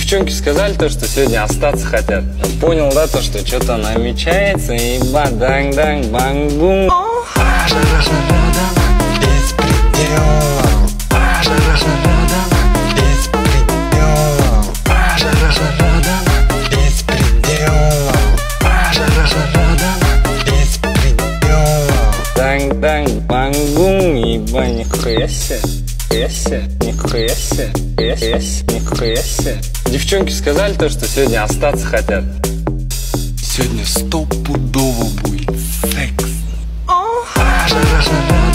Девчонки сказали то, что сегодня остаться хотят. Понял, да, то, что что-то намечается, и баданг-данг-банг-бум. Жара-жара-рада, без предела. Жара-жара-рада, без предела. Жара-жара-рада, без предела. Жара-жара-рада, без предела. Данг-данг-банг-бум, еба, нихуя себе. Нихуя себе. Девчонки сказали то, что сегодня остаться хотят. Сегодня стопудово будет секс. Жара-жара-рада.